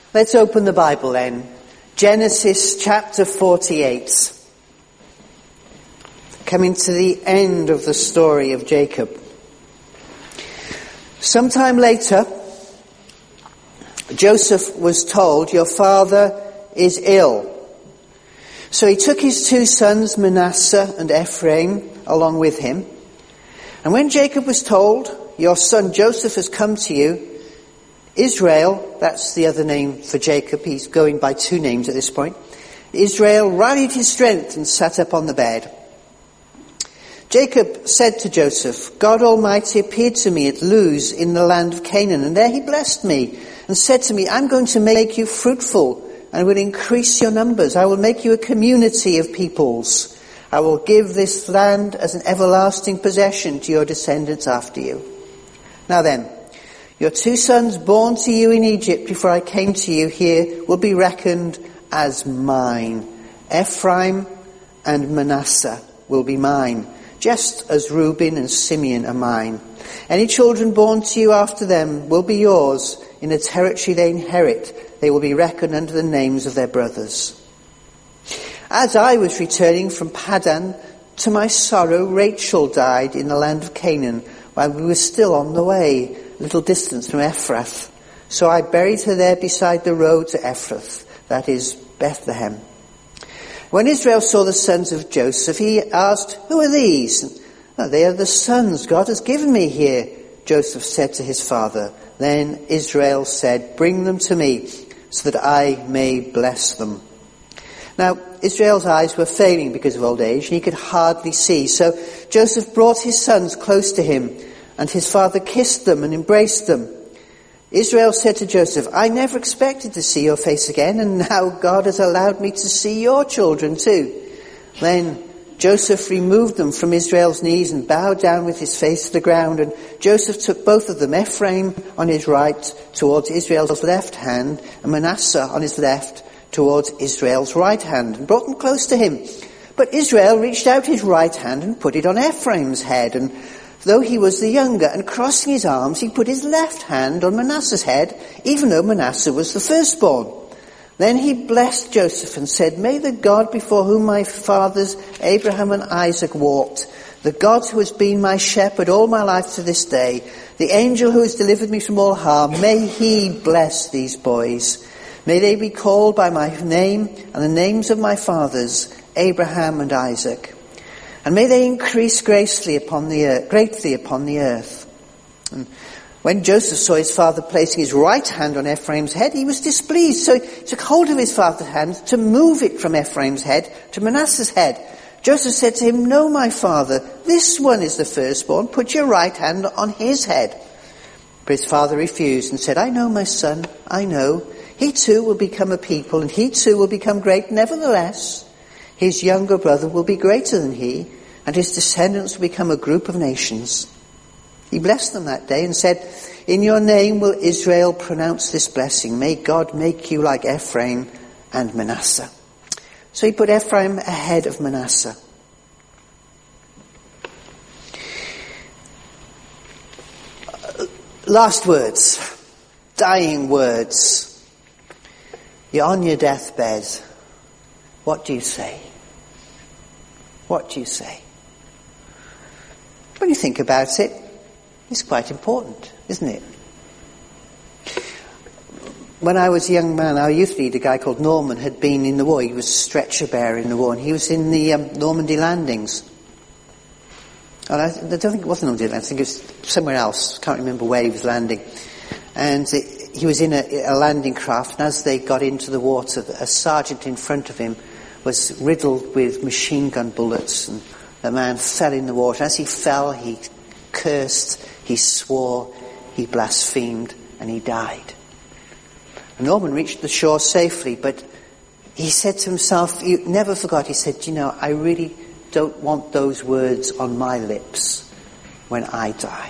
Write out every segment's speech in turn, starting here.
Let's open the Bible then. Genesis chapter 48. Coming to the end of the story of Jacob. Sometime later, Joseph was told, "Your father is ill." So he took his two sons, Manasseh and Ephraim, along with him. And when Jacob was told, "Your son Joseph has come to you," Israel, that's the other name for Jacob, he's going by two names at this point, Israel rallied his strength and sat up on the bed. Jacob said to Joseph, "God Almighty appeared to me at Luz in the land of Canaan, and there he blessed me and said to me, I'm going to make you fruitful and will increase your numbers. I will make you a community of peoples. I will give this land as an everlasting possession to your descendants after you. Now then, your two sons born to you in Egypt before I came to you here will be reckoned as mine. Ephraim and Manasseh will be mine, just as Reuben and Simeon are mine. Any children born to you after them will be yours. In the territory they inherit, they will be reckoned under the names of their brothers. As I was returning from Paddan, to my sorrow, Rachel died in the land of Canaan while we were still on the way, a little distance from Ephrath. So I buried her there beside the road to Ephrath, that is Bethlehem. When Israel saw the sons of Joseph, he asked, "Who are these?" "They are the sons God has given me here," Joseph said to his father. Then Israel said, "Bring them to me so that I may bless them." Now, Israel's eyes were failing because of old age, and he could hardly see. So Joseph brought his sons close to him, and his father kissed them and embraced them. Israel said to Joseph, "I never expected to see your face again, and now God has allowed me to see your children too." Then Joseph removed them from Israel's knees and bowed down with his face to the ground. And Joseph took both of them, Ephraim on his right towards Israel's left hand, and Manasseh on his left towards Israel's right hand, and brought them close to him. But Israel reached out his right hand and put it on Ephraim's head, and though he was the younger, and crossing his arms, he put his left hand on Manasseh's head, even though Manasseh was the firstborn. Then he blessed Joseph and said, "May the God before whom my fathers Abraham and Isaac walked, the God who has been my shepherd all my life to this day, the angel who has delivered me from all harm, may he bless these boys. May they be called by my name and the names of my fathers, Abraham and Isaac. And may they increase greatly upon the earth." And when Joseph saw his father placing his right hand on Ephraim's head, he was displeased. So he took hold of his father's hand to move it from Ephraim's head to Manasseh's head. Joseph said to him, "No, my father, this one is the firstborn. Put your right hand on his head." But his father refused and said, "I know, my son, I know. He too will become a people, and he too will become great. Nevertheless, his younger brother will be greater than he, and his descendants will become a group of nations." He blessed them that day and said, "In your name will Israel pronounce this blessing. May God make you like Ephraim and Manasseh." So he put Ephraim ahead of Manasseh. Last words, dying words. You're on your deathbed. What do you say? What do you say? When you think about it, it's quite important, isn't it? When I was a young man, our youth leader, a guy called Norman, had been in the war. He was a stretcher bearer in the war, and he was in the Normandy landings. And I don't think it was Normandy landings. I think it was somewhere else. Can't remember where he was landing. And he was in a landing craft, and as they got into the water, a sergeant in front of him was riddled with machine gun bullets, and the man fell in the water. As he fell, he cursed, he swore, he blasphemed, and he died. And Norman reached the shore safely, but he said to himself, he never forgot, he said, I really don't want those words on my lips when I die.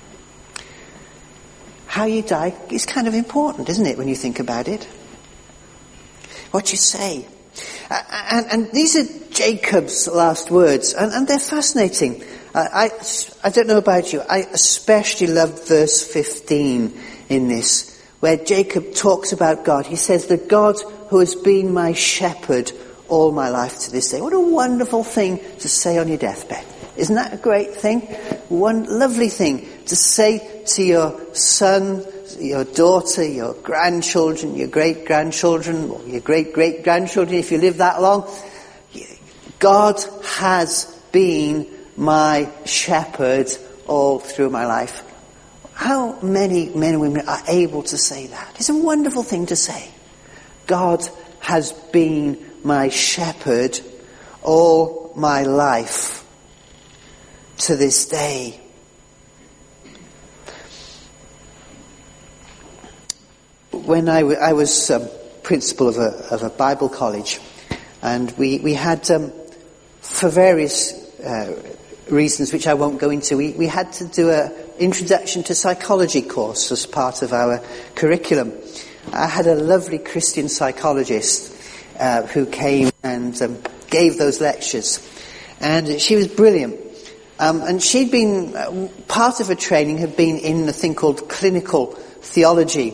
How you die is kind of important, isn't it, when you think about it? What you say. And these are Jacob's last words, and they're fascinating. I don't know about you, I especially love verse 15 in this, where Jacob talks about God. He says, the God who has been my shepherd all my life to this day. What a wonderful thing to say on your deathbed. Isn't that a great thing? One lovely thing to say to your son, your daughter, your grandchildren, your great-grandchildren, or your great-great-grandchildren, if you live that long. God has been my shepherd all through my life. How many men and women are able to say that? It's a wonderful thing to say. God has been my shepherd all my life to this day. When I was principal of a Bible college, and we had, for various reasons which I won't go into, we had to do an introduction to psychology course as part of our curriculum. I had a lovely Christian psychologist who came and gave those lectures, and she was brilliant. And she'd been, part of her training had been in a thing called clinical theology.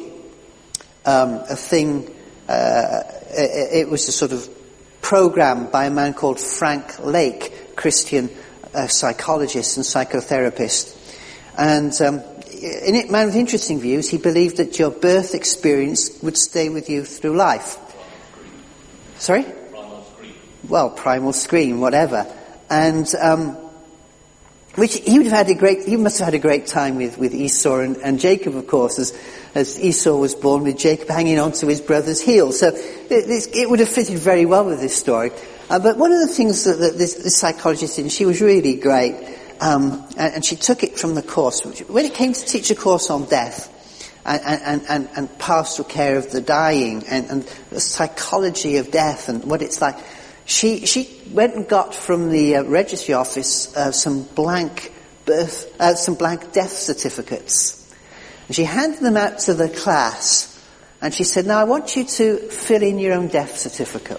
It was a sort of program by a man called Frank Lake, Christian psychologist and psychotherapist. And in it, man with interesting views, he believed that your birth experience would stay with you through life. Sorry? Primal scream. Well, primal scream, whatever. And which he must have had a great time with Esau and Jacob, of course, as Esau was born with Jacob hanging on to his brother's heel. So it would have fitted very well with this story. But one of the things that this psychologist did, she was really great, and she took it from the course. When it came to teach a course on death and pastoral care of the dying and the psychology of death and what it's like, she went and got from the registry office some blank death certificates. And she handed them out to the class, and she said, "Now I want you to fill in your own death certificate.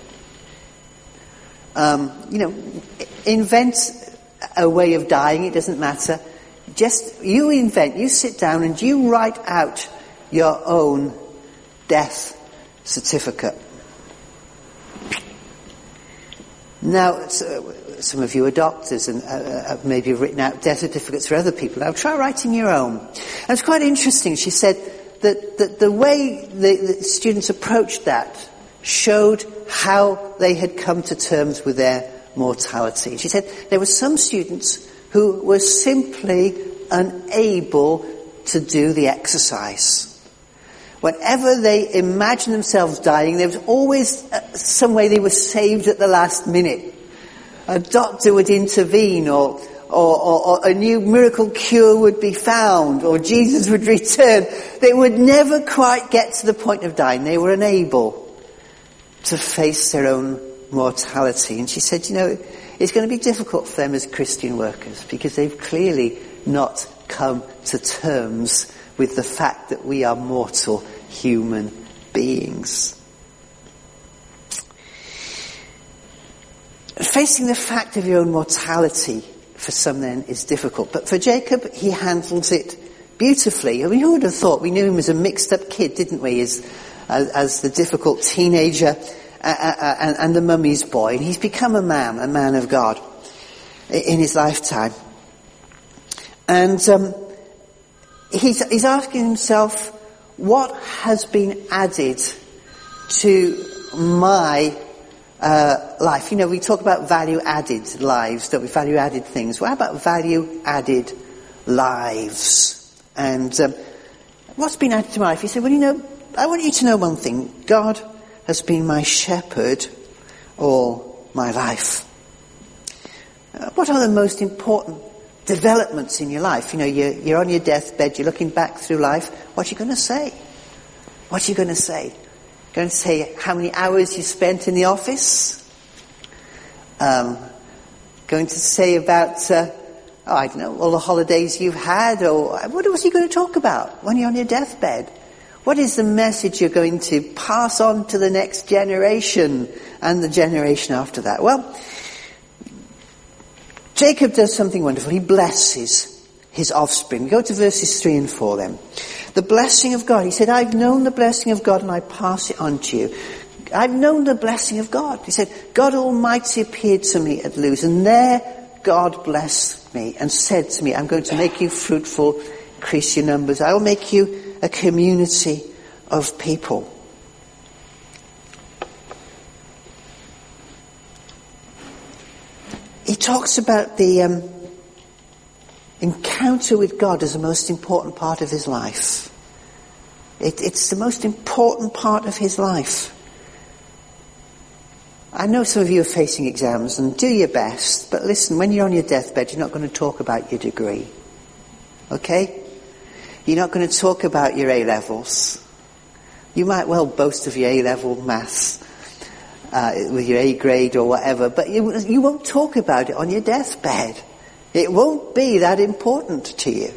Invent a way of dying. It doesn't matter. Just you sit down and you write out your own death certificate." Now, some of you are doctors and maybe have written out death certificates for other people. Now, try writing your own. And it's quite interesting. She said that the way the students approached that showed how they had come to terms with their mortality. She said there were some students who were simply unable to do the exercise. Whenever they imagined themselves dying, there was always some way they were saved at the last minute. A doctor would intervene, or a new miracle cure would be found, or Jesus would return. They would never quite get to the point of dying. They were unable to face their own mortality. And she said, it's going to be difficult for them as Christian workers, because they've clearly not come to terms with the fact that we are mortal human beings. Facing the fact of your own mortality for some then is difficult. But for Jacob, he handles it beautifully. I mean, who would have thought? We knew him as a mixed up kid, didn't we? As the difficult teenager and the mummy's boy. And he's become a man of God in his lifetime. And he's asking himself, what has been added to my life? We talk about value-added lives, don't we? Value-added things. What about value-added lives? And what's been added to my life? He said, I want you to know one thing. God has been my shepherd all my life. What are the most important developments in your life? You're on your deathbed, you're looking back through life. What are you going to say? What are you going to say? Going to say how many hours you spent in the office? Going to say about, I don't know, all the holidays you've had? Or what was he going to talk about when you're on your deathbed? What is the message you're going to pass on to the next generation and the generation after that? Well, Jacob does something wonderful. He blesses his offspring. Go to verses 3 and 4 then. The blessing of God. He said, I've known the blessing of God and I pass it on to you. I've known the blessing of God. He said, God Almighty appeared to me at Luz, and there God blessed me and said to me, I'm going to make you fruitful, increase your numbers. I will make you a community of people. He talks about the encounter with God as the most important part of his life. It's the most important part of his life. I know some of you are facing exams, and do your best, but listen, when you're on your deathbed, you're not going to talk about your degree. Okay? You're not going to talk about your A-levels. You might well boast of your A-level maths with your A grade or whatever, but you won't talk about it on your deathbed. It won't be that important to you.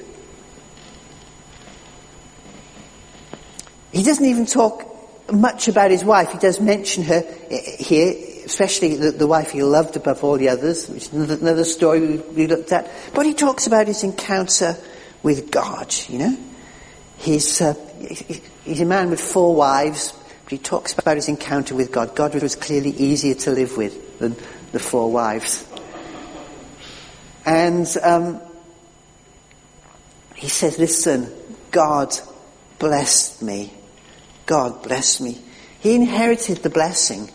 He doesn't even talk much about his wife. He does mention her here, especially the wife he loved above all the others, which is another story we looked at. But he talks about his encounter with God, you know. He's a man with 4 wives, but he talks about his encounter with God. God was clearly easier to live with than the 4 wives. And he says, listen, God blessed me. God blessed me. He inherited the blessing.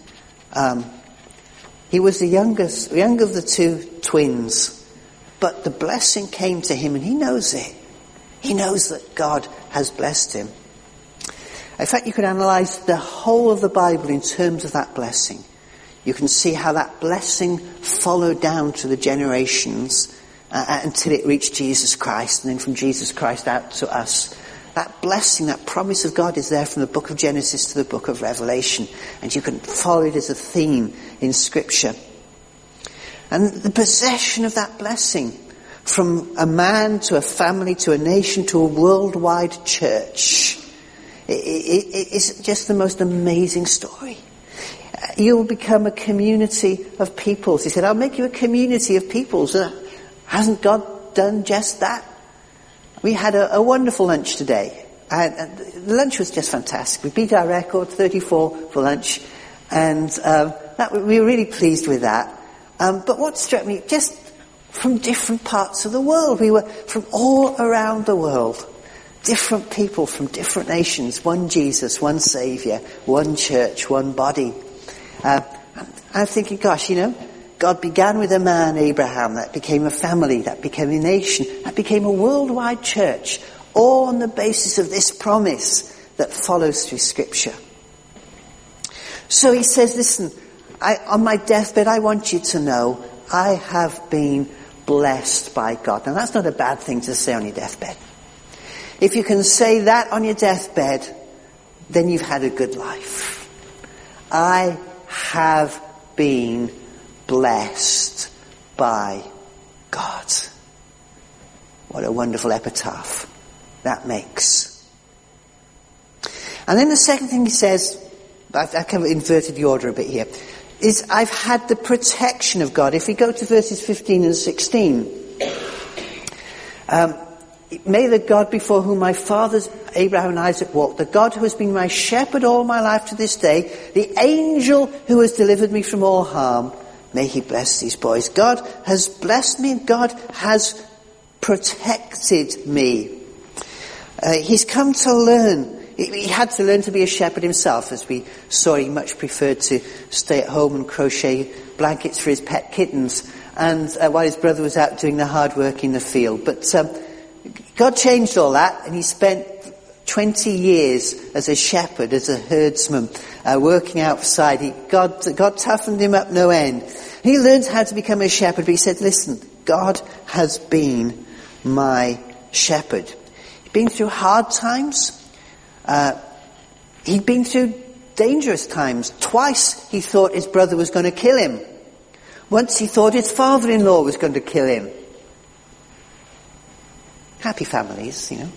He was the younger of the 2 twins, but the blessing came to him, and he knows it. He knows that God has blessed him. In fact, you could analyze the whole of the Bible in terms of that blessing. You can see how that blessing followed down to the generations until it reached Jesus Christ, and then from Jesus Christ out to us. That blessing, that promise of God is there from the book of Genesis to the book of Revelation. And you can follow it as a theme in Scripture. And the possession of that blessing, from a man to a family to a nation to a worldwide church, it is just the most amazing story. You will become a community of peoples. He said, I'll make you a community of peoples. Hasn't God done just that? We had a wonderful lunch today. The lunch was just fantastic. We beat our record, 34 for lunch. And we were really pleased with that. But what struck me, just from different parts of the world. We were from all around the world. Different people from different nations. One Jesus, one Saviour, one church, one body. I'm thinking, gosh, you know, God began with a man, Abraham, that became a family, that became a nation, that became a worldwide church, all on the basis of this promise that follows through Scripture. So he says, listen, on my deathbed, I want you to know I have been blessed by God. Now that's not a bad thing to say on your deathbed. If you can say that on your deathbed, then you've had a good life. I have been blessed by God. What a wonderful epitaph that makes. And then the second thing he says, I've kind of inverted the order a bit here, is I've had the protection of God. If we go to verses 15 and 16, may the God before whom my fathers Abraham and Isaac walked, the God who has been my shepherd all my life to this day, the angel who has delivered me from all harm, may he bless these boys. God has blessed me, and God has protected me. He's come to learn. He had to learn to be a shepherd himself. As we saw, he much preferred to stay at home and crochet blankets for his pet kittens, and while his brother was out doing the hard work in the field. But God changed all that, and he spent 20 years as a shepherd, as a herdsman, working outside. God toughened him up no end. He learned how to become a shepherd, but he said, listen, God has been my shepherd. He'd been through hard times. He'd been through dangerous times. Twice he thought his brother was going to kill him. Once he thought his father-in-law was going to kill him. Happy families, you know.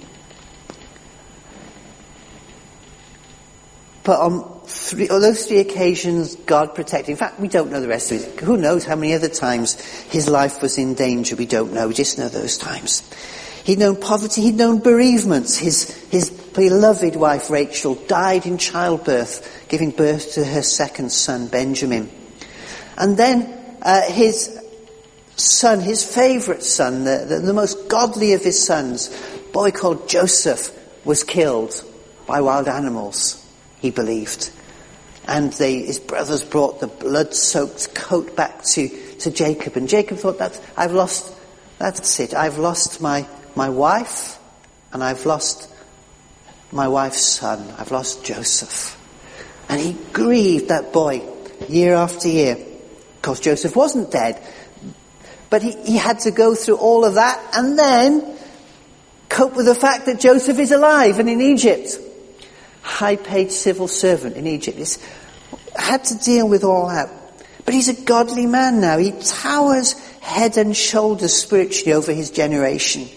But on those 3 occasions, God protected. In fact, we don't know the rest of it. Who knows how many other times his life was in danger? We don't know. We just know those times. He'd known poverty. He'd known bereavements. His beloved wife Rachel died in childbirth, giving birth to her second son Benjamin. And then his son, his favourite son, the most godly of his sons, a boy called Joseph, was killed by wild animals, he believed. And his brothers brought the blood-soaked coat back to Jacob. And Jacob thought, that's it. I've lost my wife, and I've lost my wife's son. I've lost Joseph. And he grieved that boy year after year. Of course, Joseph wasn't dead. But he had to go through all of that and then cope with the fact that Joseph is alive and in Egypt. High-paid civil servant in Egypt. He's had to deal with all that. But he's a godly man now. He towers head and shoulders spiritually over his generation.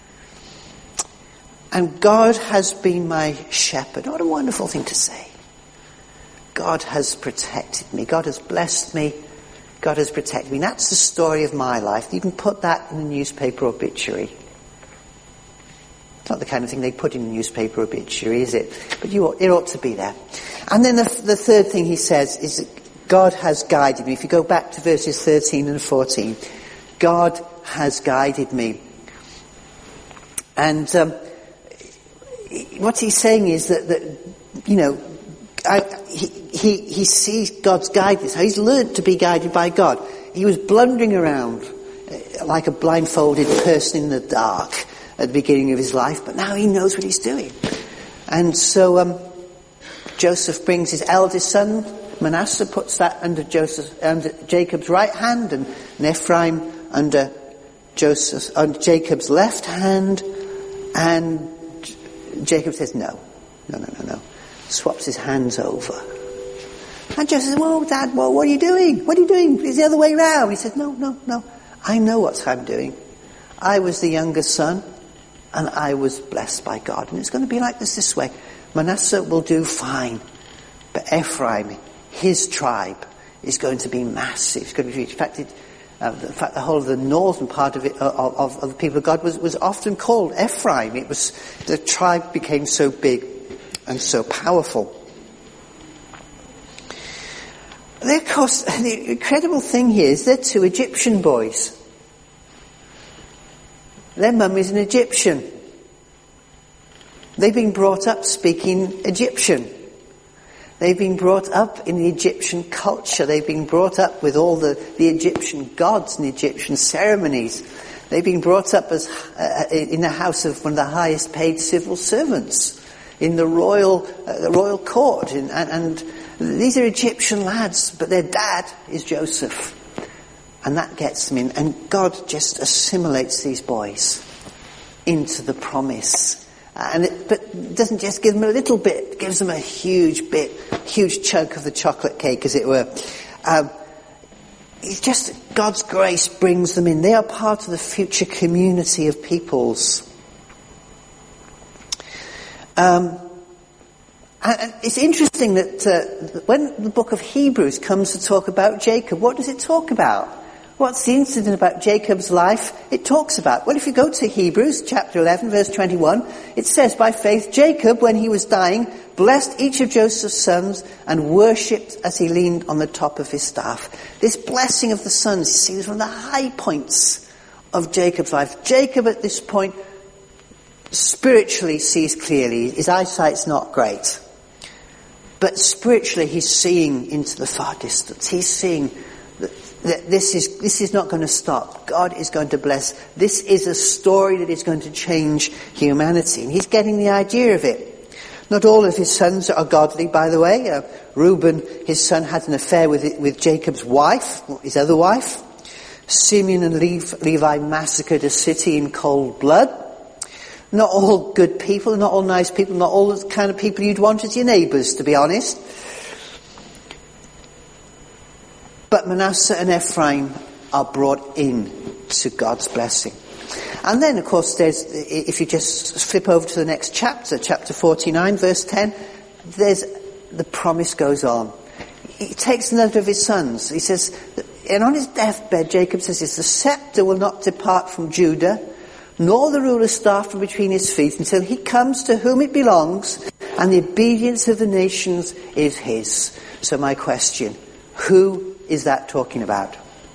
And God has been my shepherd. What a wonderful thing to say. God has protected me. God has blessed me. God has protected me. That's the story of my life. You can put that in a newspaper obituary. It's not the kind of thing they put in a newspaper obituary, is it? But it ought to be there. And then the third thing he says is that God has guided me. If you go back to verses 13 and 14, God has guided me. And what he's saying is that you know, he sees God's guidance. He's learned to be guided by God. He was blundering around like a blindfolded person in the dark at the beginning of his life, but now he knows what he's doing. And so Joseph brings his eldest son, Manasseh, puts that under Jacob's right hand, and Ephraim under Jacob's left hand, and Jacob says no. Swaps his hands over. And Joseph says, well, Dad, what are you doing? What are you doing? It's the other way round. He said, no. I know what I'm doing. I was the younger son, and I was blessed by God. And it's going to be like this way. Manasseh will do fine. But Ephraim, his tribe, is going to be massive. It's going to be affected. In fact, the whole of the northern part of it, of the people of God was often called Ephraim. The tribe became so big and so powerful. Of course, the incredible thing here is they're two Egyptian boys. Their mum is an Egyptian. They've been brought up speaking Egyptian. They've been brought up in the Egyptian culture. They've been brought up with all the Egyptian gods and Egyptian ceremonies. They've been brought up as in the house of one of the highest paid civil servants in the royal court. And these are Egyptian lads, but their dad is Joseph. And that gets them in. And God just assimilates these boys into the promise. But doesn't just give them a little bit, it gives them a huge chunk of the chocolate cake, as it were. It's just God's grace brings them in. They are part of the future community of peoples. And it's interesting that when the book of Hebrews comes to talk about Jacob, what does it talk about? What's the incident about Jacob's life it talks about? Well, if you go to Hebrews chapter 11, verse 21, it says, by faith, Jacob, when he was dying, blessed each of Joseph's sons and worshipped as he leaned on the top of his staff. This blessing of the sons, you see, is one of the high points of Jacob's life. Jacob at this point spiritually sees clearly. His eyesight's not great. But spiritually he's seeing into the far distance. He's seeing that this is not going to stop. God is going to bless. This is a story that is going to change humanity. And he's getting the idea of it. Not all of his sons are godly, by the way. Reuben, his son, had an affair with Jacob's wife, his other wife. Simeon and Levi massacred a city in cold blood. Not all good people, not all nice people, not all the kind of people you'd want as your neighbours, to be honest. But Manasseh and Ephraim are brought in to God's blessing. And then, of course, if you just flip over to the next chapter 49, verse 10, the promise goes on. He takes another of his sons. He says, and on his deathbed, Jacob says, the scepter will not depart from Judah, nor the ruler's staff from between his feet, until he comes to whom it belongs, and the obedience of the nations is his. So my question, who is that talking about?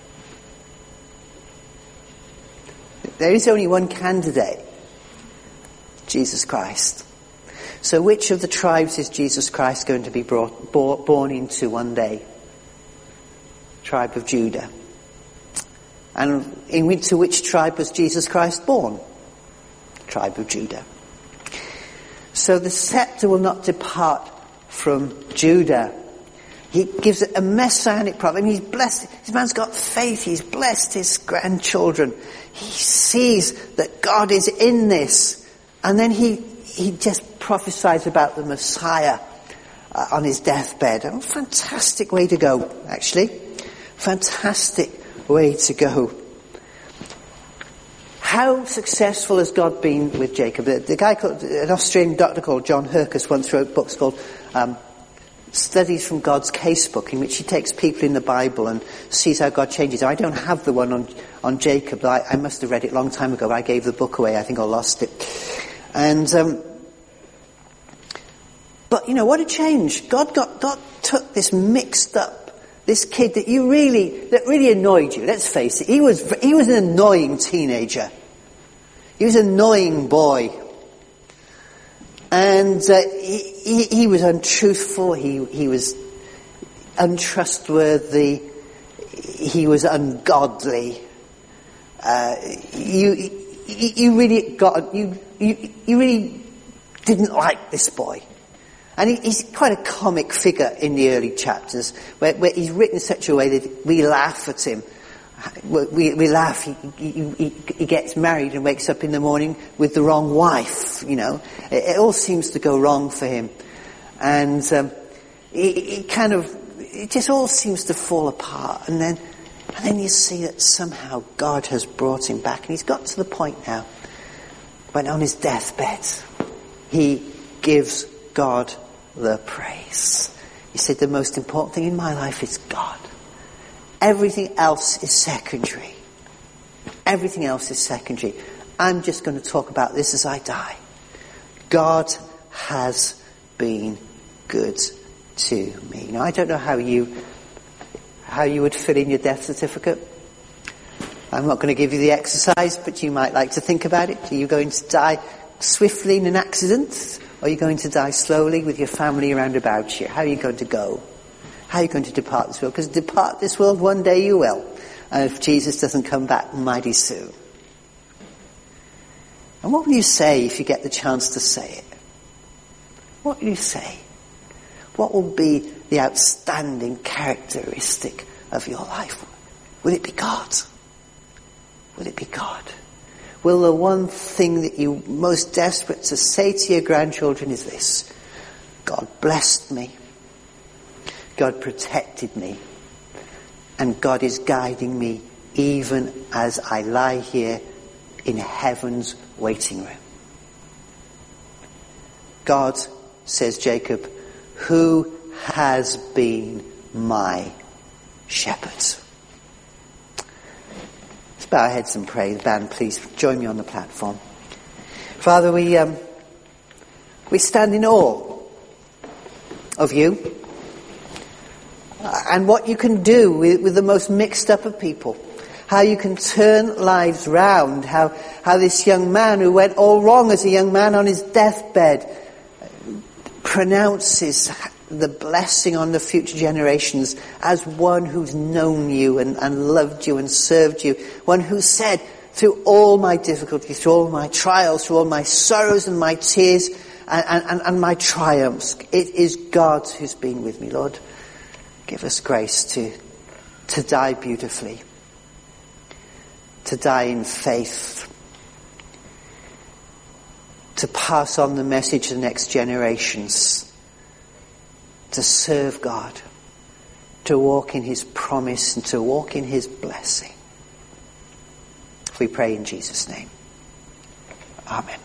There is only one candidate, Jesus Christ. So which of the tribes is Jesus Christ going to be born into one day? Tribe of Judah. And into which tribe was Jesus Christ born? Tribe of Judah. So the scepter will not depart from Judah. He gives it a messianic prophet. He's blessed. This man's got faith. He's blessed his grandchildren. He sees that God is in this. And then he just prophesies about the Messiah on his deathbed. A fantastic way to go, actually. Fantastic way to go. How successful has God been with Jacob? The guy an Australian doctor called John Herkus once wrote books called Studies from God's Casebook, in which he takes people in the Bible and sees how God changes. I don't have the one on Jacob. I must have read it a long time ago. I gave the book away. I think I lost it. And but you know what a change. God took this mixed up, this kid that really annoyed you. Let's face it. He was an annoying teenager. He was an annoying boy. And he was untruthful. He was untrustworthy. He was ungodly. You really didn't like this boy. And he's quite a comic figure in the early chapters, where he's written in such a way that we laugh at him. We laugh. He gets married and wakes up in the morning with the wrong wife. You know, it all seems to go wrong for him, and it just all seems to fall apart. And then you see that somehow God has brought him back, and he's got to the point now when on his deathbed he gives God the praise. He said, the most important thing in my life is God. Everything else is secondary. Everything else is secondary. I'm just going to talk about this as I die. God has been good to me. Now, I don't know how you would fill in your death certificate. I'm not going to give you the exercise, but you might like to think about it. Are you going to die swiftly in an accident? Or are you going to die slowly with your family around about you? How are you going to go? How are you going to depart this world? Because depart this world one day you will. And if Jesus doesn't come back mighty soon. And what will you say if you get the chance to say it? What will you say? What will be the outstanding characteristic of your life? Will it be God? Will it be God? Will the one thing that you're most desperate to say to your grandchildren is this: God blessed me, God protected me, and God is guiding me even as I lie here in heaven's waiting room. God, says Jacob, who has been my shepherd. Let's bow our heads and pray. The band, please join me on the platform. Father, we stand in awe of you and what you can do with the most mixed up of people. How you can turn lives round. How this young man who went all wrong as a young man on his deathbed pronounces the blessing on the future generations as one who's known you and loved you and served you. One who said, through all my difficulties, through all my trials, through all my sorrows and my tears and my triumphs, it is God who's been with me. Lord, give us grace to die beautifully, to die in faith, to pass on the message to the next generations, to serve God, to walk in his promise and to walk in his blessing. We pray in Jesus' name. Amen.